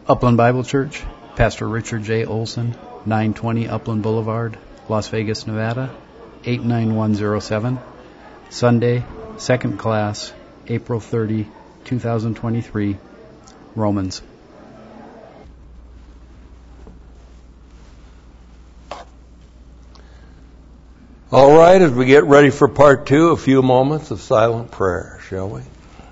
Upland Bible Church, Pastor Richard J. Olson, 920 Upland Boulevard, Las Vegas, Nevada, 89107. Sunday, second class, April 30, 2023, Romans. All right, as we get ready for part two, a few moments of silent prayer, shall we?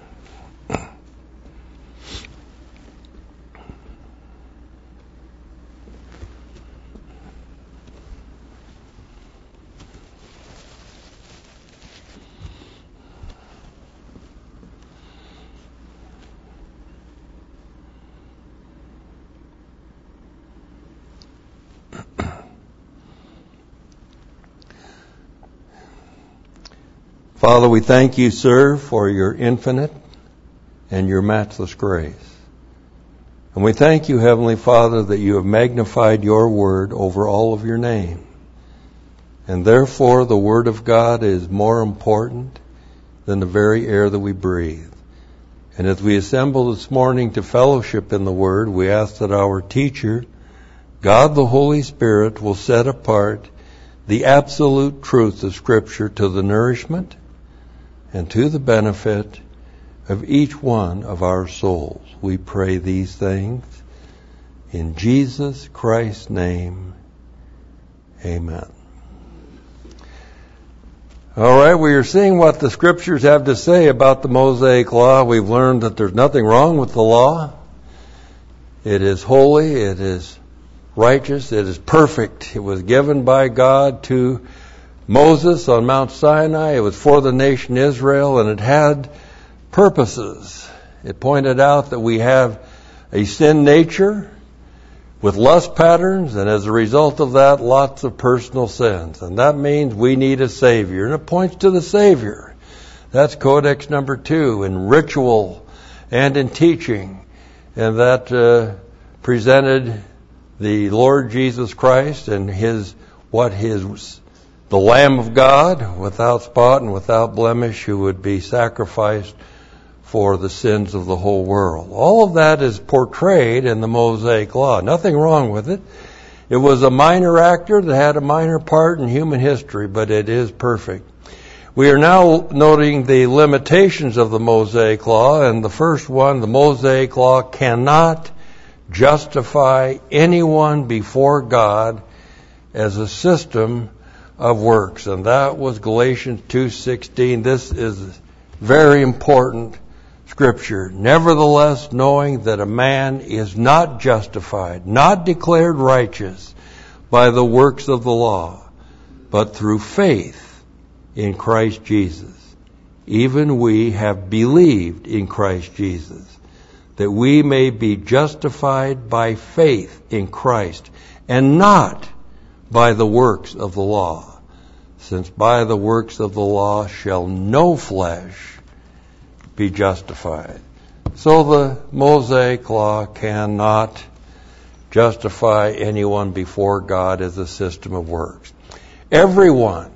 Father, we thank you, sir, for your infinite and your matchless grace. And we thank you, Heavenly Father, that you have magnified your word over all of your name. And therefore, the word of God is more important than the very air that we breathe. And as we assemble this morning to fellowship in the word, we ask that our teacher, God the Holy Spirit, will set apart the absolute truth of Scripture to the nourishment and to the benefit of each one of our souls. We pray these things in Jesus Christ's name. Amen. All right, we are seeing what the Scriptures have to say about the Mosaic Law. We've learned that there's nothing wrong with the law. It is holy, it is righteous, it is perfect. It was given by God to Moses on Mount Sinai. It was for the nation Israel, and it had purposes. It pointed out that we have a sin nature with lust patterns, and as a result of that, lots of personal sins. And that means we need a Savior, and it points to the Savior. That's Codex number 2 in ritual and in teaching, and that presented the Lord Jesus Christ and the Lamb of God, without spot and without blemish, who would be sacrificed for the sins of the whole world. All of that is portrayed in the Mosaic Law. Nothing wrong with it. It was a minor actor that had a minor part in human history, but it is perfect. We are now noting the limitations of the Mosaic Law, and the first one, the Mosaic Law cannot justify anyone before God as a system of works. And that was Galatians 2:16. This is very important Scripture. Nevertheless, knowing that a man is not justified, not declared righteous by the works of the law, but through faith in Christ Jesus. Even we have believed in Christ Jesus, that we may be justified by faith in Christ, and not by the works of the law, since by the works of the law shall no flesh be justified. So the Mosaic Law cannot justify anyone before God as a system of works. Everyone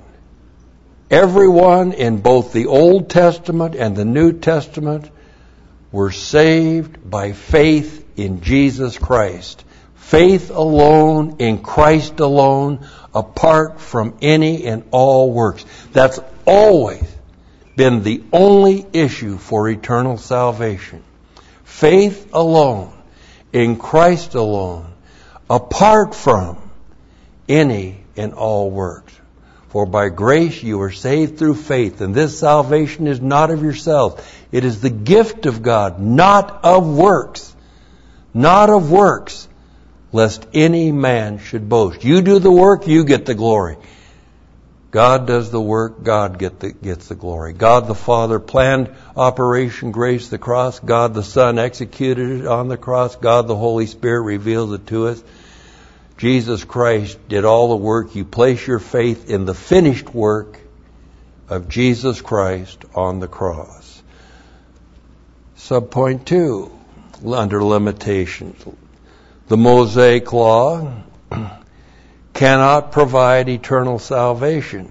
in both the Old Testament and the New Testament were saved by faith in Jesus Christ. Faith alone, in Christ alone, apart from any and all works. That's always been the only issue for eternal salvation. Faith alone, in Christ alone, apart from any and all works. For by grace you are saved through faith, and this salvation is not of yourselves. It is the gift of God, not of works. Not of works, lest any man should boast. You do the work, you get the glory. God does the work, God gets the glory. God the Father planned Operation Grace the Cross. God the Son executed it on the cross. God the Holy Spirit reveals it to us. Jesus Christ did all the work. You place your faith in the finished work of Jesus Christ on the cross. Subpoint 2, under limitations. The Mosaic Law cannot provide eternal salvation.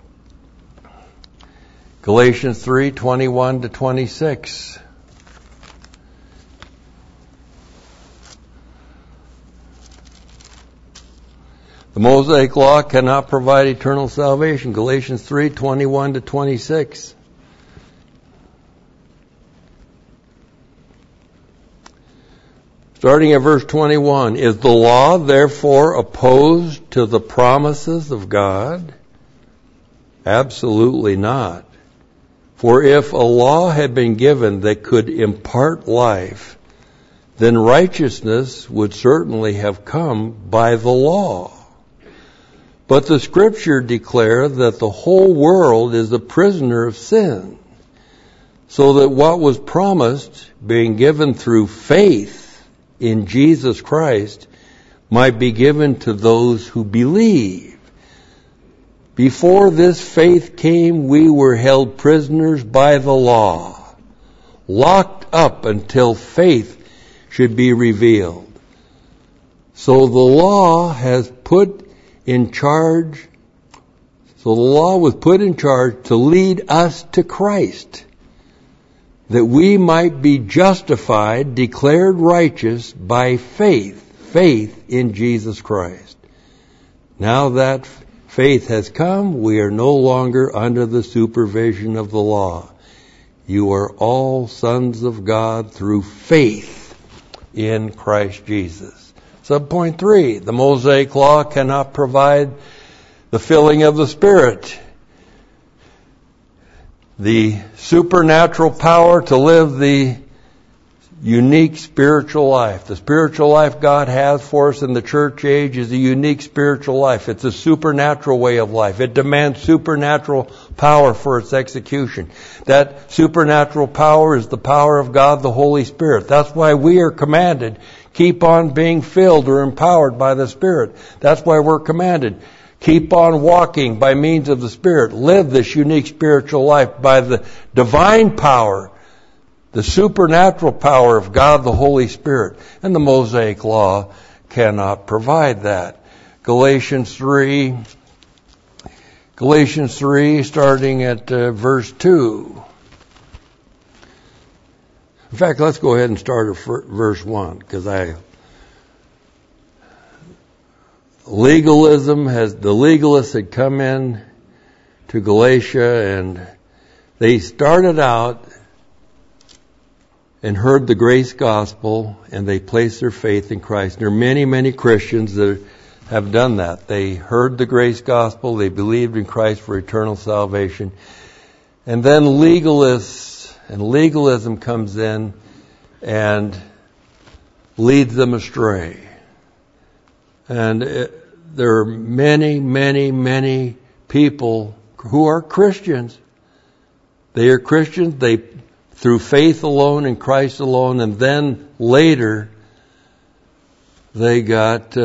Galatians 3:21-26. The Mosaic Law cannot provide eternal salvation. Galatians 3:21-26. Starting at verse 21, is the law therefore opposed to the promises of God? Absolutely not. For if a law had been given that could impart life, then righteousness would certainly have come by the law. But the Scripture declares that the whole world is a prisoner of sin, so that what was promised, being given through faith in Jesus Christ, might be given to those who believe. Before this faith came, we were held prisoners by the law, locked up until faith should be revealed. So the law was put in charge to lead us to Christ, that we might be justified, declared righteous by faith in Jesus Christ. Now that faith has come, we are no longer under the supervision of the law. You are all sons of God through faith in Christ Jesus. Subpoint 3, the Mosaic Law cannot provide the filling of the Spirit. The supernatural power to live the unique spiritual life. The spiritual life God has for us in the church age is a unique spiritual life. It's a supernatural way of life. It demands supernatural power for its execution. That supernatural power is the power of God, the Holy Spirit. That's why we are commanded, keep on being filled or empowered by the Spirit. That's why we're commanded, keep on walking by means of the Spirit. Live this unique spiritual life by the divine power, the supernatural power of God, the Holy Spirit. And the Mosaic Law cannot provide that. Galatians 3, starting at verse 2. In fact, let's go ahead and start at verse 1, because the legalists had come in to Galatia, and they started out and heard the grace gospel, and they placed their faith in Christ. There are many, many Christians that have done that. They heard the grace gospel, they believed in Christ for eternal salvation, and then legalism comes in and leads them astray. And there are many, many, many people who are Christians. They are Christians, through faith alone in Christ alone, and then later they got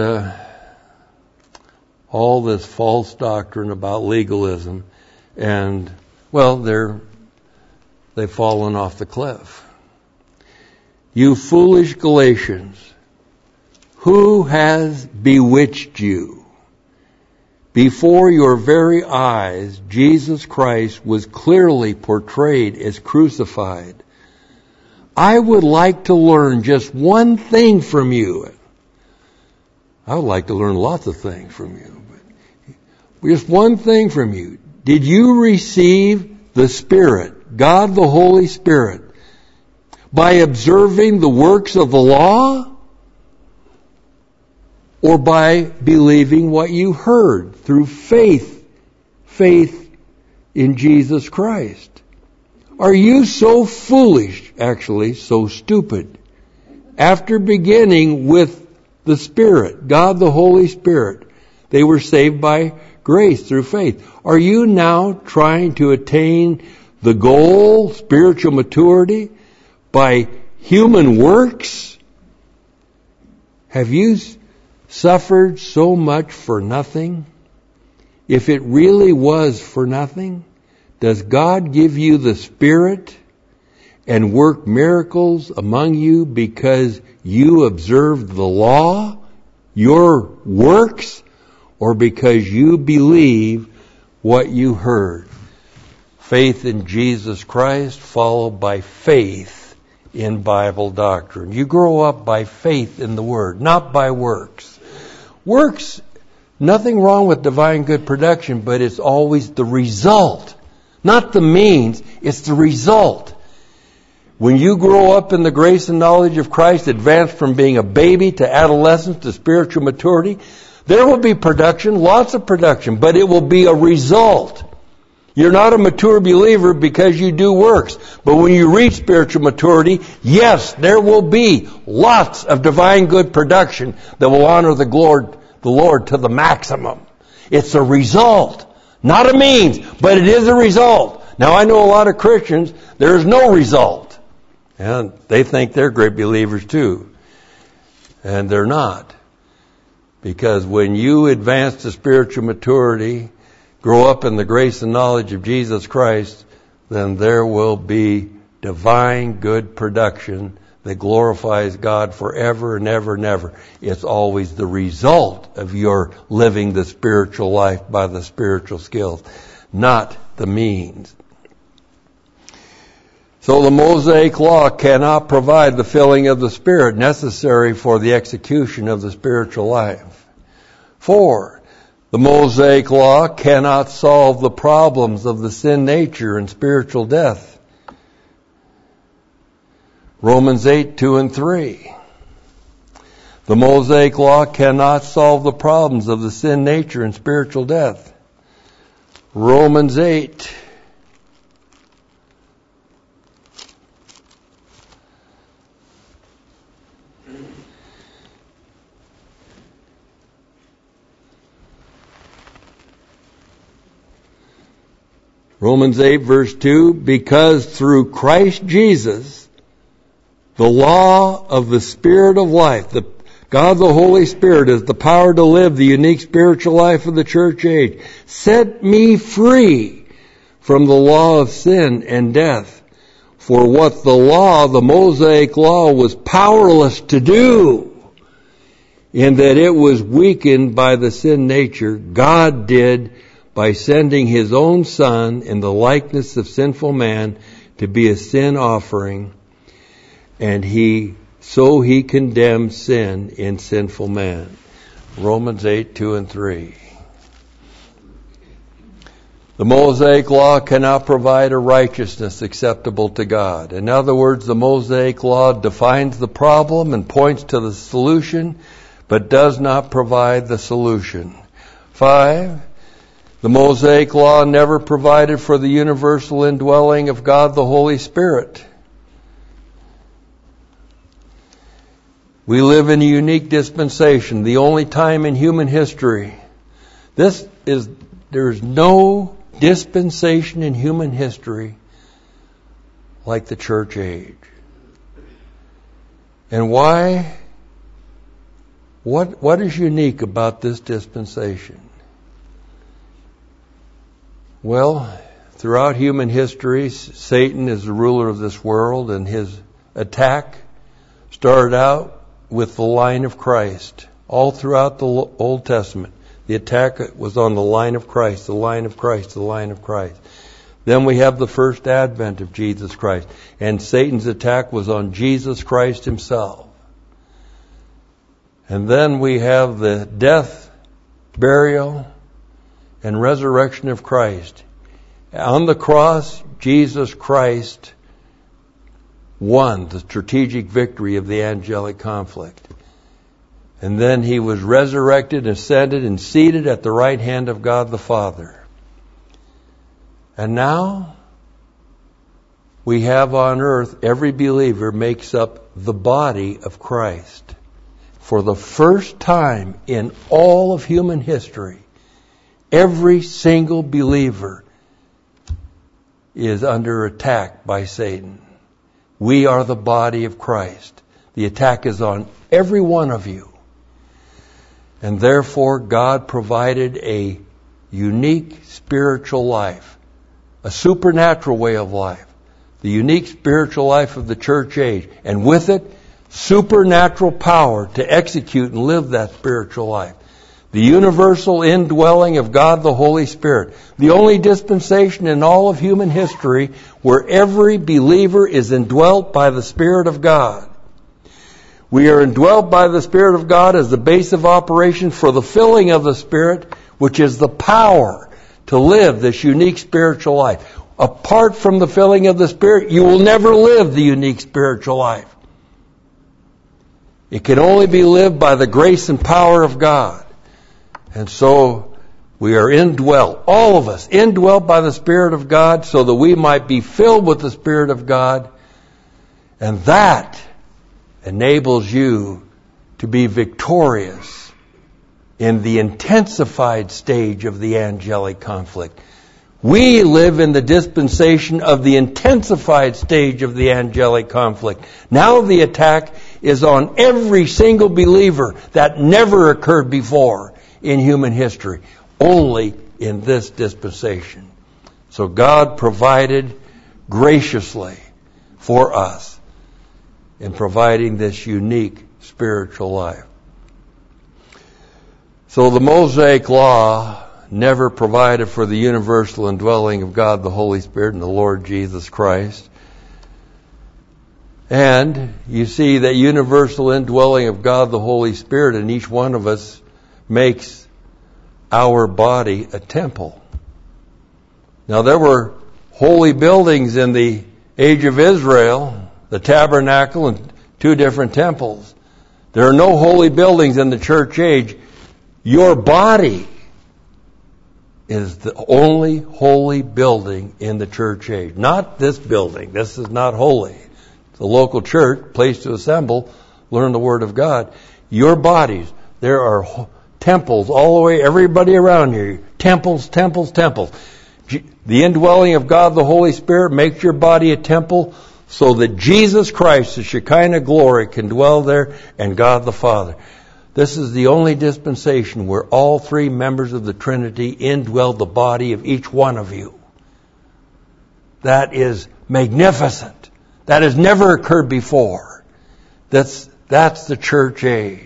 all this false doctrine about legalism, and they've fallen off the cliff. You foolish Galatians, who has bewitched you? Before your very eyes, Jesus Christ was clearly portrayed as crucified. I would like to learn just one thing from you. I would like to learn lots of things from you, but just one thing from you. Did you receive the Spirit, God the Holy Spirit, by observing the works of the law, or by believing what you heard through faith in Jesus Christ? Are you so foolish, actually so stupid? After beginning with the Spirit, God the Holy Spirit, they were saved by grace through faith. Are you now trying to attain the goal, spiritual maturity, by human works? Have you suffered so much for nothing? If it really was for nothing, does God give you the Spirit and work miracles among you because you observed the law, your works, or because you believe what you heard? Faith in Jesus Christ followed by faith in Bible doctrine. You grow up by faith in the Word, not by works. Works Nothing wrong with divine good production, but it's always the result. Not the means, it's the result. When you grow up in the grace and knowledge of Christ, advance from being a baby to adolescence to spiritual maturity, there will be production, lots of production, but it will be a result. You're not a mature believer because you do works. But when you reach spiritual maturity, yes, there will be lots of divine good production that will honor the Lord to the maximum. It's a result, not a means, but it is a result. Now, I know a lot of Christians, there is no result. And they think they're great believers too. And they're not. Because when you advance to spiritual maturity, grow up in the grace and knowledge of Jesus Christ, then there will be divine good production that glorifies God forever and ever and ever. It's always the result of your living the spiritual life by the spiritual skills, not the means. So the Mosaic Law cannot provide the filling of the Spirit necessary for the execution of the spiritual life. 4. The Mosaic Law cannot solve the problems of the sin nature and spiritual death. Romans 8:2 and 3. The Mosaic Law cannot solve the problems of the sin nature and spiritual death. Romans 8. Romans 8 verse 2, because through Christ Jesus, the law of the Spirit of life, God the Holy Spirit is the power to live the unique spiritual life of the church age, set me free from the law of sin and death. For what the law, the Mosaic Law, was powerless to do, in that it was weakened by the sin nature, God did by sending His own Son in the likeness of sinful man to be a sin offering, and He condemned sin in sinful man. Romans 8:2 and 3. The Mosaic Law cannot provide a righteousness acceptable to God. In other words, the Mosaic Law defines the problem and points to the solution, but does not provide the solution. 5. The Mosaic Law never provided for the universal indwelling of God the Holy Spirit. We live in a unique dispensation, the only time in human history. There is no dispensation in human history like the church age. And why? What is unique about this dispensation? Well, throughout human history, Satan is the ruler of this world, and his attack started out with the line of Christ. All throughout the Old Testament, the attack was on the line of Christ, the line of Christ, the line of Christ. Then we have the first advent of Jesus Christ, and Satan's attack was on Jesus Christ Himself. And then we have the death, burial, and resurrection of Christ. On the cross, Jesus Christ won the strategic victory of the angelic conflict. And then He was resurrected, ascended, and seated at the right hand of God the Father. And now, we have on earth, every believer makes up the body of Christ. For the first time in all of human history, every single believer is under attack by Satan. We are the body of Christ. The attack is on every one of you. And therefore, God provided a unique spiritual life, a supernatural way of life, the unique spiritual life of the church age, and with it, supernatural power to execute and live that spiritual life. The universal indwelling of God the Holy Spirit. The only dispensation in all of human history where every believer is indwelt by the Spirit of God. We are indwelt by the Spirit of God as the base of operation for the filling of the Spirit, which is the power to live this unique spiritual life. Apart from the filling of the Spirit, you will never live the unique spiritual life. It can only be lived by the grace and power of God. And so we are indwelt, all of us, indwelt by the Spirit of God so that we might be filled with the Spirit of God. And that enables you to be victorious in the intensified stage of the angelic conflict. We live in the dispensation of the intensified stage of the angelic conflict. Now the attack is on every single believer. That never occurred before in human history. Only in this dispensation. So God provided graciously for us in providing this unique spiritual life. So the Mosaic Law never provided for the universal indwelling of God the Holy Spirit and the Lord Jesus Christ. And you see that universal indwelling of God the Holy Spirit in each one of us makes our body a temple. Now there were holy buildings in the age of Israel, the tabernacle and 2 different temples. There are no holy buildings in the church age. Your body is the only holy building in the church age. Not this building. This is not holy. It's a local church, place to assemble, learn the Word of God. Your bodies, there are temples all the way, everybody around you. Temples, temples, temples. The indwelling of God the Holy Spirit makes your body a temple so that Jesus Christ, the Shekinah glory, can dwell there, and God the Father. This is the only dispensation where all 3 members of the Trinity indwell the body of each one of you. That is magnificent. That has never occurred before. That's the church age.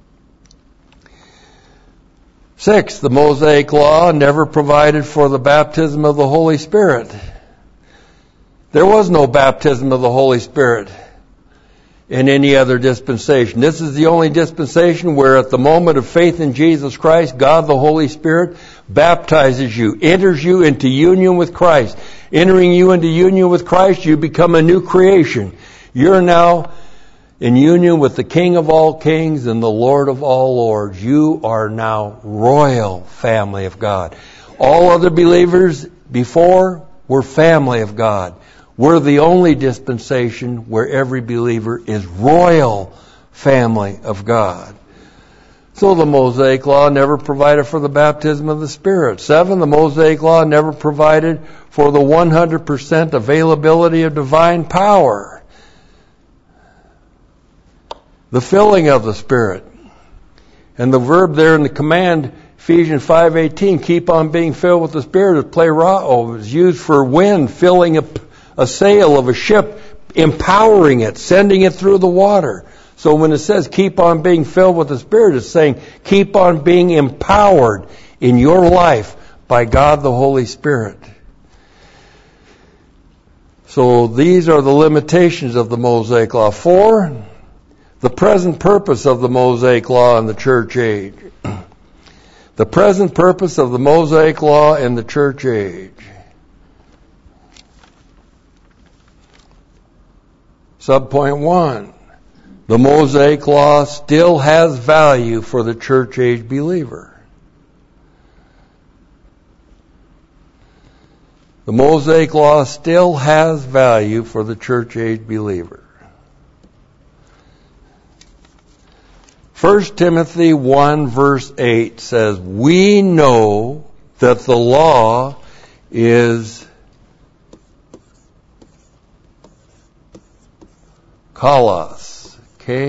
6, the Mosaic Law never provided for the baptism of the Holy Spirit. There was no baptism of the Holy Spirit in any other dispensation. This is the only dispensation where at the moment of faith in Jesus Christ, God the Holy Spirit baptizes you, enters you into union with Christ. Entering you into union with Christ, you become a new creation. You're now in union with the King of all kings and the Lord of all lords. You are now royal family of God. All other believers before were family of God. We're the only dispensation where every believer is royal family of God. So the Mosaic Law never provided for the baptism of the Spirit. 7, the Mosaic Law never provided for the 100% availability of divine power. The filling of the Spirit. And the verb there in the command, Ephesians 5:18, keep on being filled with the Spirit, is plerao, is used for wind, filling a sail of a ship, empowering it, sending it through the water. So when it says keep on being filled with the Spirit, it's saying keep on being empowered in your life by God the Holy Spirit. So these are the limitations of the Mosaic Law. 4, the present purpose of the Mosaic Law in the church age. The present purpose of the Mosaic Law in the church age. Subpoint 1. The Mosaic Law still has value for the church age believer. The Mosaic Law still has value for the church age believer. 1 Timothy 1 verse 8 says, we know that the law is kalos,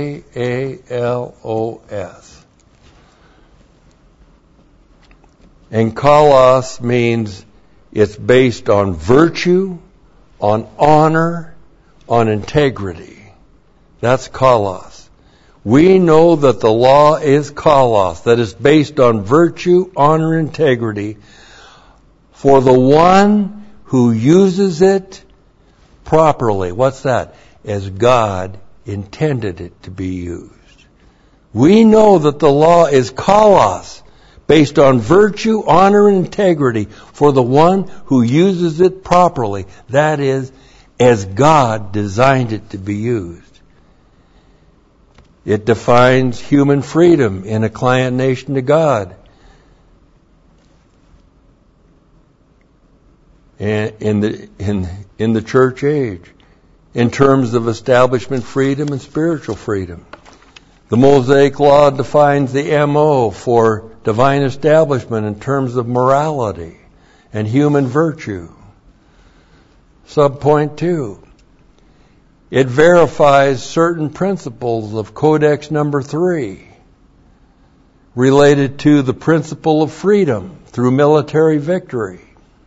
K-A-L-O-S. And kalos means it's based on virtue, on honor, on integrity. That's kalos. We know that the law is kalos, that is based on virtue, honor, integrity, for the one who uses it properly. What's that? As God intended it to be used. We know that the law is kalos, based on virtue, honor, and integrity for the one who uses it properly. That is, as God designed it to be used. It defines human freedom in a client nation to God. And in the church age, in terms of establishment freedom and spiritual freedom. The Mosaic Law defines the MO for divine establishment in terms of morality and human virtue. Subpoint 2. It verifies certain principles of Codex number 3 related to the principle of freedom through military victory.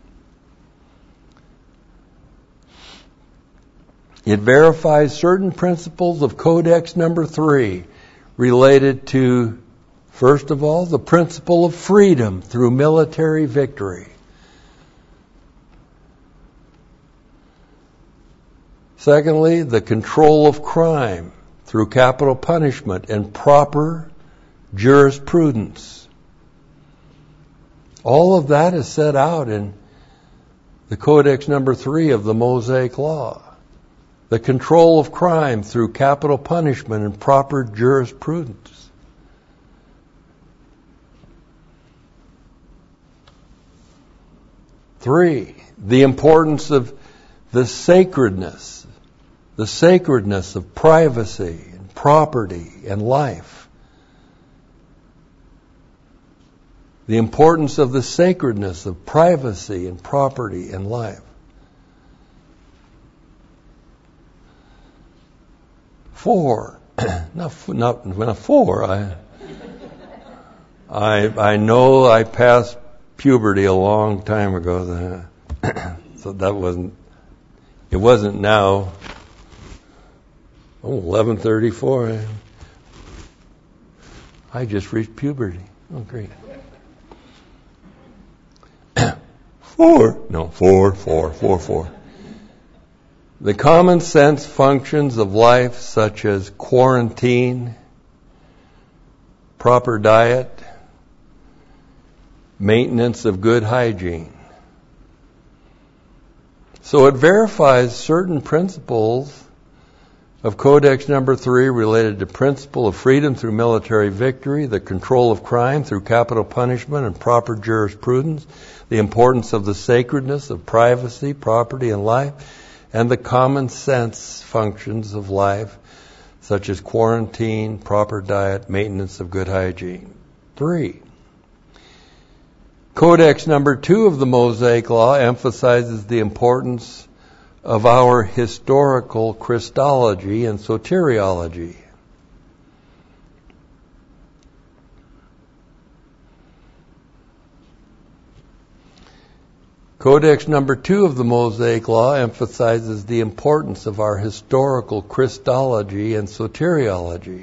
It verifies certain principles of Codex number 3 related to, first of all, the principle of freedom through military victory. Secondly, the control of crime through capital punishment and proper jurisprudence. All of that is set out in the Codex number 3 of the Mosaic Law. The control of crime through capital punishment and proper jurisprudence. Three, the importance of the sacredness of privacy and property and life. The importance of the sacredness of privacy and property and life. 4, not 4. I know I passed puberty a long time ago, so that wasn't. It wasn't now. 11:34. I just reached puberty. Oh, great. 4. The common sense functions of life, such as quarantine, proper diet, maintenance of good hygiene. So it verifies certain principles of Codex number 3 related to principle of freedom through military victory, the control of crime through capital punishment and proper jurisprudence, the importance of the sacredness of privacy, property, and life, and the common sense functions of life, such as quarantine, proper diet, maintenance of good hygiene. 3. Codex number 2 of the Mosaic Law emphasizes the importance of our historical Christology and soteriology. Codex number 2 of the Mosaic Law emphasizes the importance of our historical Christology and soteriology.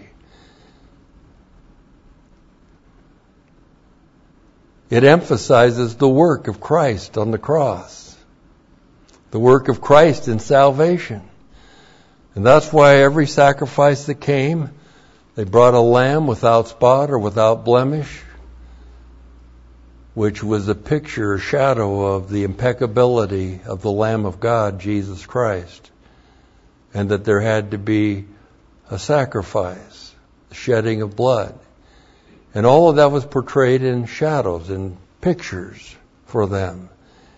It emphasizes the work of Christ on the cross, the work of Christ in salvation. And that's why every sacrifice that came, they brought a lamb without spot or without blemish, which was a picture, a shadow of the impeccability of the Lamb of God, Jesus Christ. And that there had to be a sacrifice, the shedding of blood. And all of that was portrayed in shadows and pictures for them.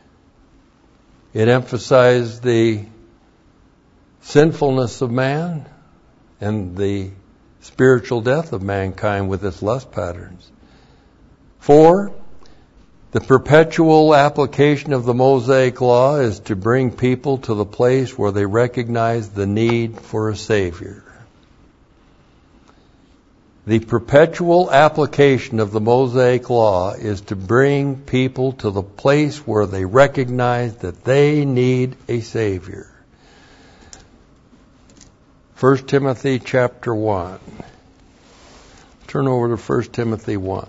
It emphasized the sinfulness of man and the spiritual death of mankind with its lust patterns. 4, the perpetual application of the Mosaic Law is to bring people to the place where they recognize the need for a Savior. The perpetual application of the Mosaic Law is to bring people to the place where they recognize that they need a Savior. 1 Timothy chapter 1. Turn over to 1 Timothy 1.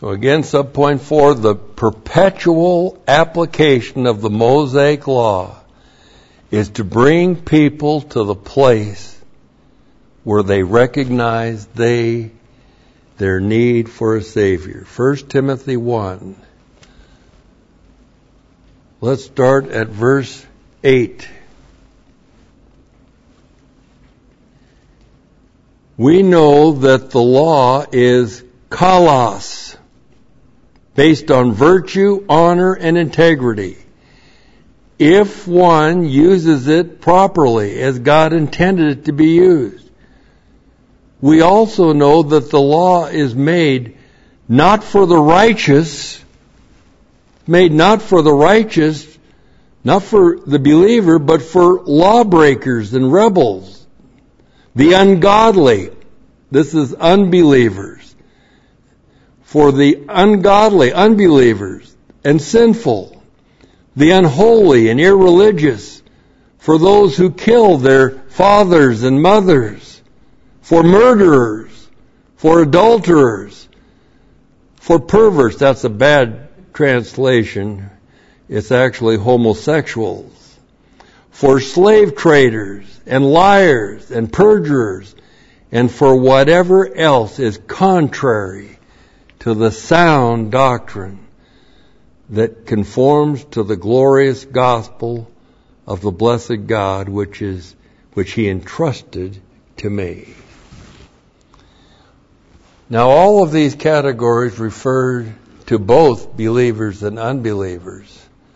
So again, subpoint 4, the perpetual application of the Mosaic Law is to bring people to the place where they recognize their need for a Savior. 1 Timothy 1. Let's start at verse 8. We know that the law is kalos, based on virtue, honor, and integrity, if one uses it properly as God intended it to be used. We also know that the law is made not for the righteous, not for the believer, but for lawbreakers and rebels, the ungodly. This is unbelievers. For the ungodly, unbelievers, and sinful, the unholy and irreligious, for those who kill their fathers and mothers, for murderers, for adulterers, for perverts. That's a bad translation. It's actually homosexuals. For slave traders and liars and perjurers, and for whatever else is contrary to the sound doctrine that conforms to the glorious gospel of the blessed God, which He entrusted to me. Now, all of these categories refer to both believers and unbelievers.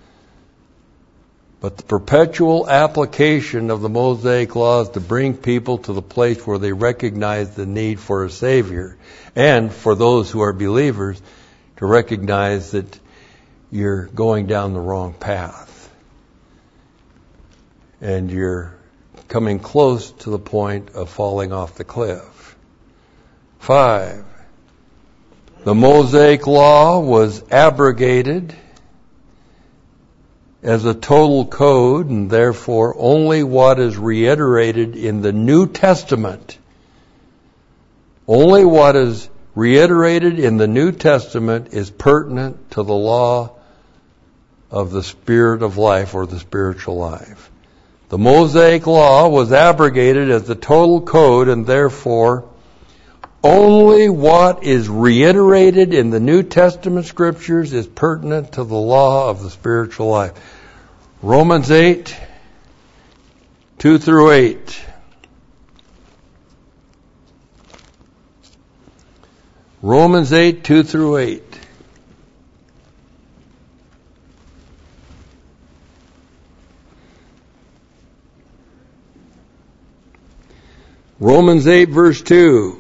But the perpetual application of the Mosaic Law is to bring people to the place where they recognize the need for a Savior. And for those who are believers, to recognize that you're going down the wrong path. And you're coming close to the point of falling off the cliff. 5. The Mosaic Law was abrogated as a total code, and therefore only what is reiterated in the New Testament, only what is reiterated in the New Testament is pertinent to the law of the Spirit of life, or the spiritual life. The Mosaic Law was abrogated as the total code, and therefore only what is reiterated in the New Testament scriptures is pertinent to the law of the spiritual life. Romans 8, 2 through 8. Romans 8, 2 through 8. Romans 8, verse 2.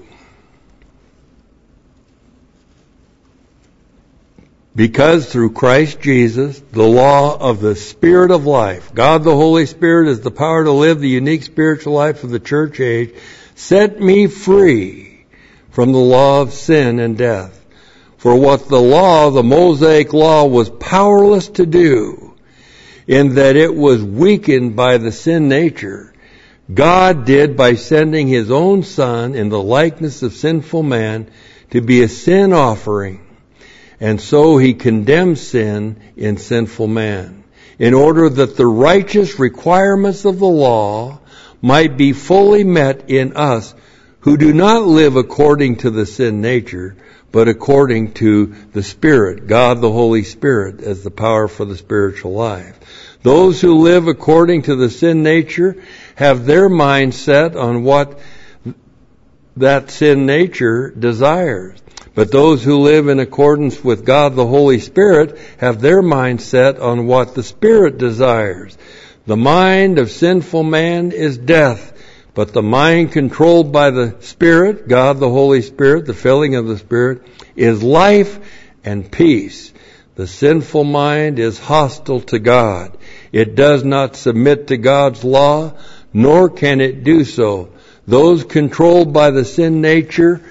Because through Christ Jesus, the law of the Spirit of life, God the Holy Spirit is the power to live the unique spiritual life of the church age, set me free from the law of sin and death. For what the law, the Mosaic Law, was powerless to do, in that it was weakened by the sin nature, God did by sending His own Son in the likeness of sinful man to be a sin offering. And so He condemned sin in sinful man, in order that the righteous requirements of the law might be fully met in us who do not live according to the sin nature, but according to the Spirit, God the Holy Spirit, as the power for the spiritual life. Those who live according to the sin nature have their mind set on what that sin nature desires. But those who live in accordance with God the Holy Spirit have their mind set on what the Spirit desires. The mind of sinful man is death, but the mind controlled by the Spirit, God the Holy Spirit, the filling of the Spirit, is life and peace. The sinful mind is hostile to God. It does not submit to God's law, nor can it do so. Those controlled by the sin nature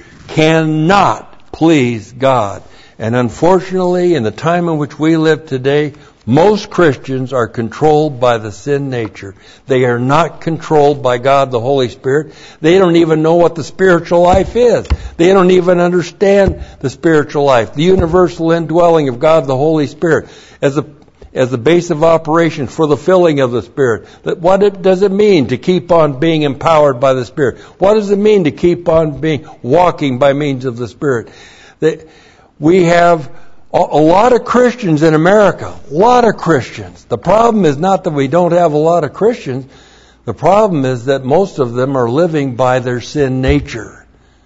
cannot please God. And unfortunately, in the time in which we live today, Most Christians are controlled by the sin nature. They are not controlled by God the Holy Spirit. They don't even know what the spiritual life is. They don't even understand the spiritual life, the universal indwelling of God the Holy Spirit as the base of operation for the filling of the Spirit. What does it mean to keep on being empowered by the Spirit? What does it mean to keep on walking by means of the Spirit? We have a lot of Christians in America. A lot of Christians. The problem is not that we don't have a lot of Christians. The problem is that most of them are living by their sin nature.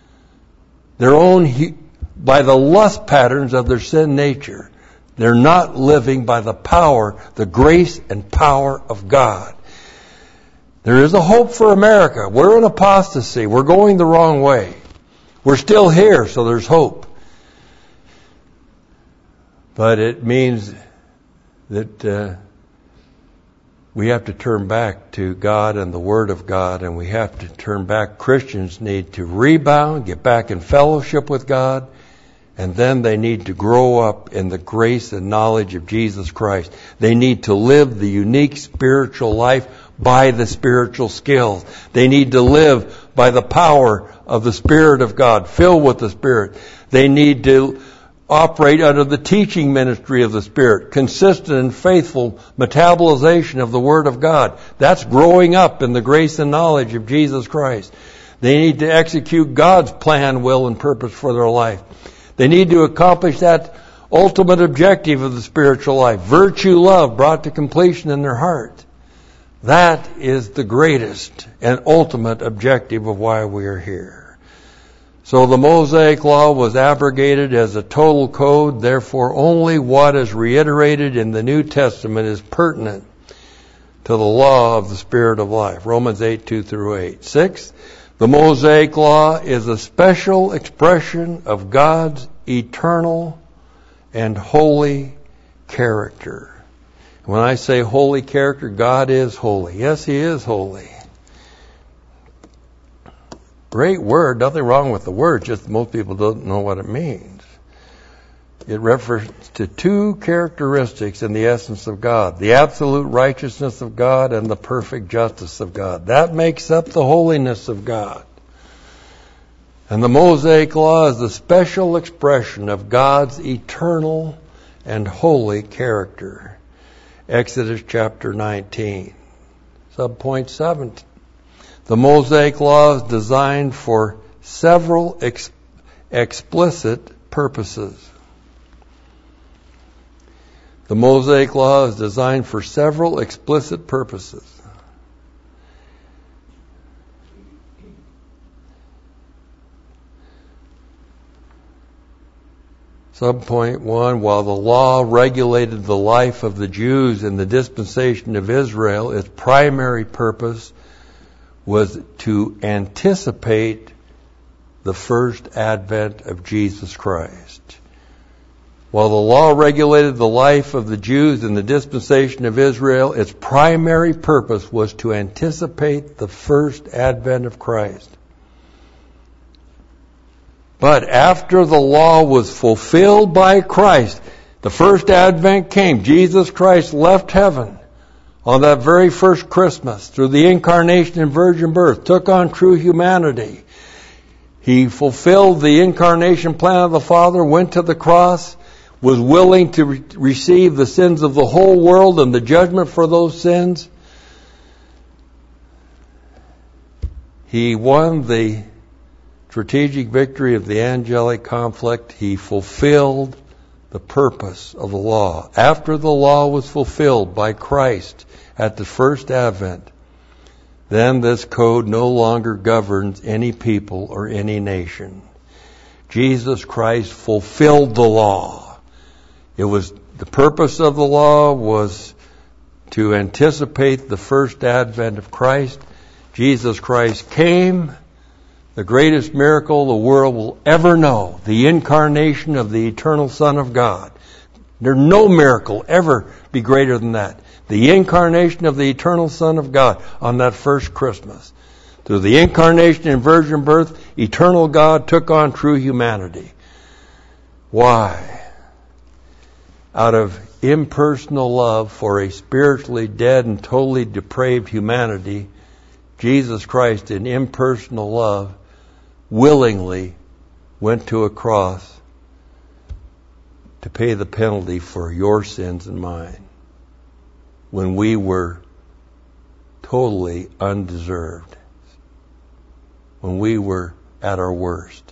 By the lust patterns of their sin nature. They're not living by the power, the grace and power of God. There is a hope for America. We're in apostasy. We're going the wrong way. We're still here, so there's hope. But it means that we have to turn back to God and the Word of God, and we have to turn back. Christians need to rebound, get back in fellowship with God, and then they need to grow up in the grace and knowledge of Jesus Christ. They need to live the unique spiritual life by the spiritual skills. They need to live by the power of the Spirit of God, filled with the Spirit. They need to operate under the teaching ministry of the Spirit, consistent and faithful metabolization of the Word of God. That's growing up in the grace and knowledge of Jesus Christ. They need to execute God's plan, will, and purpose for their life. They need to accomplish that ultimate objective of the spiritual life, virtue, love, brought to completion in their heart. That is the greatest and ultimate objective of why we are here. So the Mosaic Law was abrogated as a total code. Therefore, only what is reiterated in the New Testament is pertinent to the law of the Spirit of life. Romans 8:2-8. 6. The Mosaic Law is a special expression of God's eternal and holy character. When I say holy character, God is holy. Yes, He is holy. Great word, nothing wrong with the word, just most people don't know what it means. It refers to two characteristics in the essence of God, the absolute righteousness of God and the perfect justice of God. That makes up the holiness of God. And the Mosaic Law is the special expression of God's eternal and holy character. Exodus chapter 19. Subpoint 7. The Mosaic Law is designed for several explicit purposes. The Mosaic Law is designed for several explicit purposes. Subpoint 1, while the law regulated the life of the Jews in the dispensation of Israel, its primary purpose was to anticipate the first advent of Jesus Christ. While the law regulated the life of the Jews in the dispensation of Israel, its primary purpose was to anticipate the first advent of Christ. But after the law was fulfilled by Christ, the first advent came. Jesus Christ left heaven on that very first Christmas through the incarnation and virgin birth, took on true humanity. He fulfilled the incarnation plan of the Father, went to the cross, was willing to receive the sins of the whole world and the judgment for those sins. He won the strategic victory of the angelic conflict. He fulfilled the purpose of the law. After the law was fulfilled by Christ at the first advent, then this code no longer governs any people or any nation. Jesus Christ fulfilled the law. The purpose of the law was to anticipate the first advent of Christ. Jesus Christ came, the greatest miracle the world will ever know, the incarnation of the eternal Son of God. There's no miracle ever be greater than that. The incarnation of the eternal Son of God on that first Christmas. Through the incarnation and virgin birth, eternal God took on true humanity. Why? Out of impersonal love for a spiritually dead and totally depraved humanity, Jesus Christ, in impersonal love, willingly went to a cross to pay the penalty for your sins and mine when we were totally undeserved, when we were at our worst.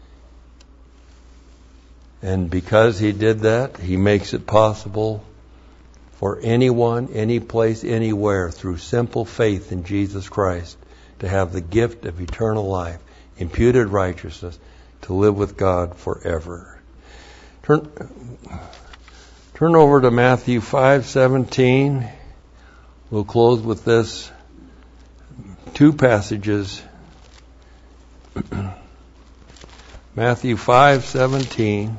And because He did that, He makes it possible for anyone, any place, anywhere, through simple faith in Jesus Christ, to have the gift of eternal life, imputed righteousness, to live with God forever. Turn over to Matthew 5:17. We'll close with this. Two passages. Matthew 5:17.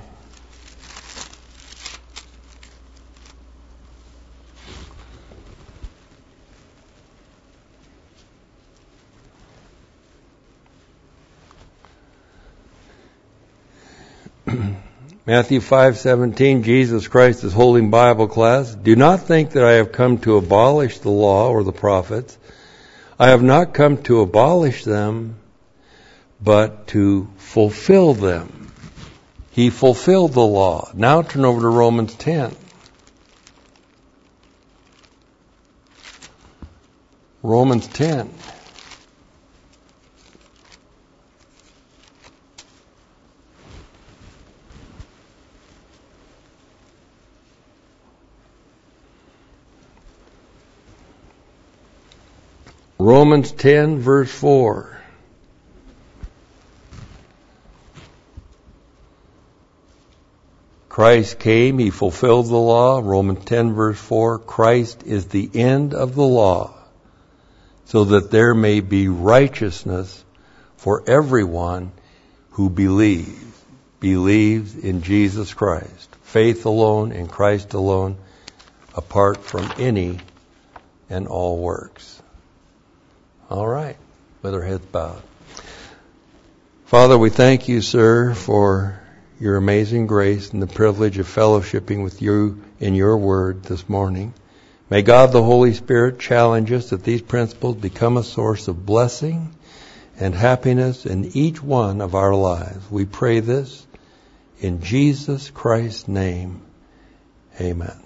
Matthew 5:17, Jesus Christ is holding Bible class. Do not think that I have come to abolish the law or the prophets. I have not come to abolish them, but to fulfill them. He fulfilled the law. Now turn over to Romans 10. Romans 10. Romans 10, verse 4. Christ came, He fulfilled the law. Romans 10, verse 4. Christ is the end of the law, so that there may be righteousness for everyone who believes in Jesus Christ. Faith alone in Christ alone, apart from any and all works. All right, with our heads bowed. Father, we thank You, sir, for Your amazing grace and the privilege of fellowshipping with You in Your word this morning. May God the Holy Spirit challenge us that these principles become a source of blessing and happiness in each one of our lives. We pray this in Jesus Christ's name. Amen.